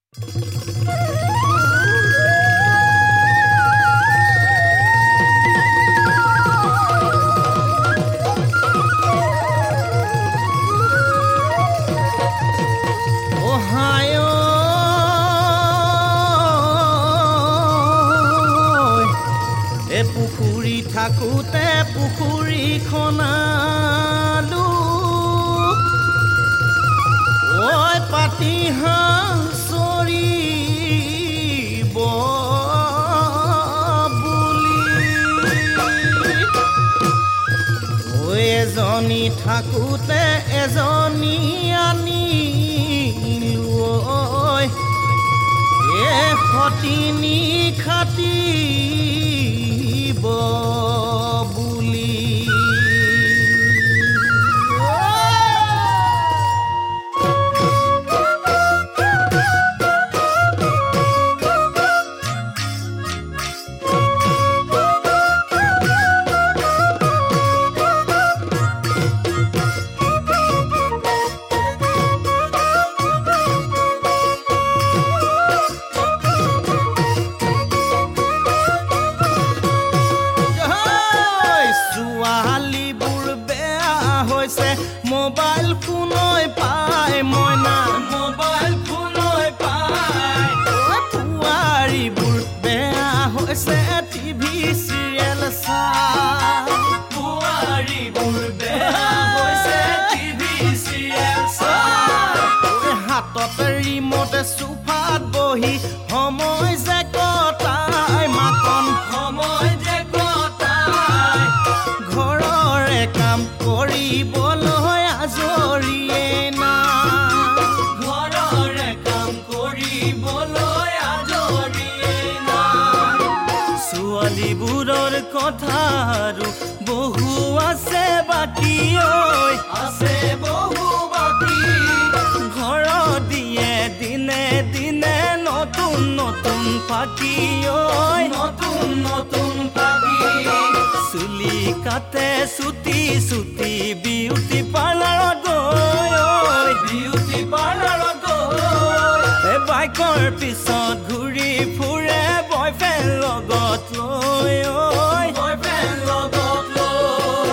পুখুৰী থাকোতে পুখুৰী খনালো ঐ পাতি হাঁহ চৰিব বুলি ঐ এজনী থাকোতে এজনী আনিলো ঐ এ সতিনী খাতি বুলি মোবাইল ফোনই পায় মইনা মোবাইল ফোনই পায় পুৱাৰীবোৰ বেয়া হৈছে টিভি চিৰিয়েল চাই পুৱাৰীবোৰ বেয়া হৈছে টিভি চিৰিয়েল চাই হাতত ৰিমট চোফাত বহি সময় যে কটাই মাকন সময় যে কটাই ঘৰৰে কাম কৰিবলৈ আজৰিয়ে না ঘৰৰে কাম কৰিবলৈ আজৰিয়ে না ছোৱালীবোৰৰ কথা আৰু বহু আছে বাকী ঐ আছে বহু বাকী ঘৰত দিয়ে দিনে দিনে নতুন নতুন পাখি ঐ নতুন নতুন পাখি চুলি কাটে চুটি চুটি বিউটি পাৰ্লাৰত গৈ বিউটি পাৰ্লাৰত গৈ বাইকৰ পিছত ঘূৰি ফুৰে বয়ফ্ৰেণ্ড লগত লৈ বয়ফ্ৰেণ্ড লগত লৈ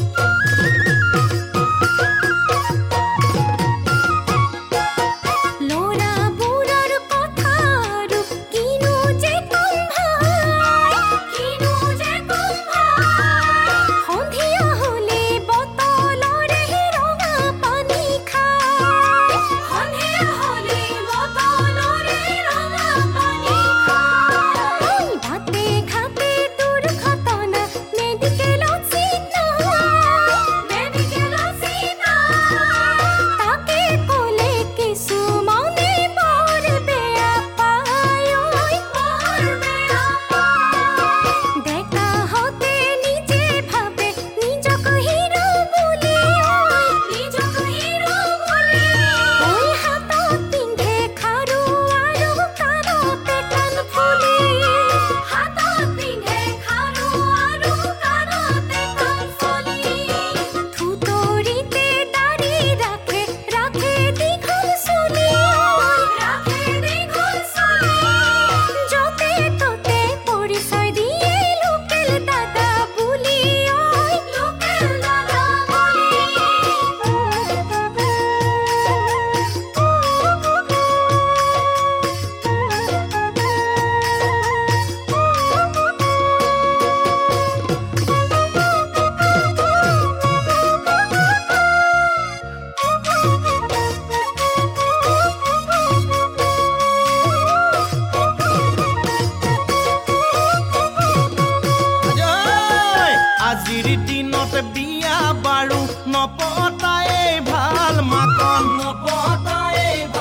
আজিৰ দিনত বিয়া বাৰু নপতাই ভাল মাকন নপতাই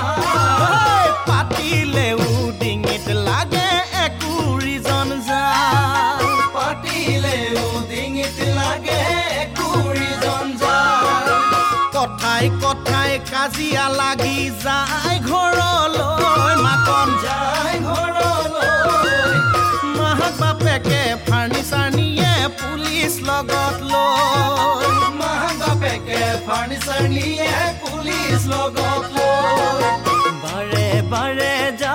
ভাল পাতিলেও ডিঙিত লাগে একো ৰিজন যায় পাতিলেও ডিঙিত লাগে একো ৰিজন যায় কথাই কথাই কাজিয়া লাগি যায় ঘৰলৈ মাকন যায় ঘৰলৈ মাক বাপেকে ফাৰ্নিচাৰ নিয়ে পুলিচ লগত লৈ মাক বাপেকে ফাৰ্নিচাৰ নিয়ে পুলিচ লগত লৈ বাৰে বাৰে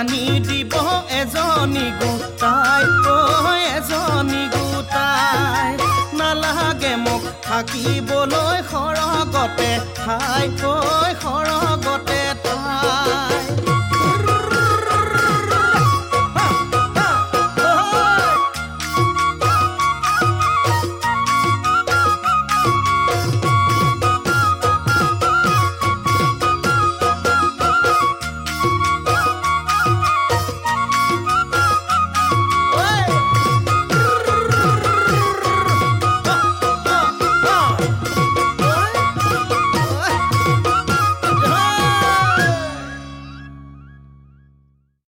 আনি দিব এজনী গোটাই এজনী গোটাই নালাগে মোক থাকিবলৈ সৰগতে ঠাই সৰগতে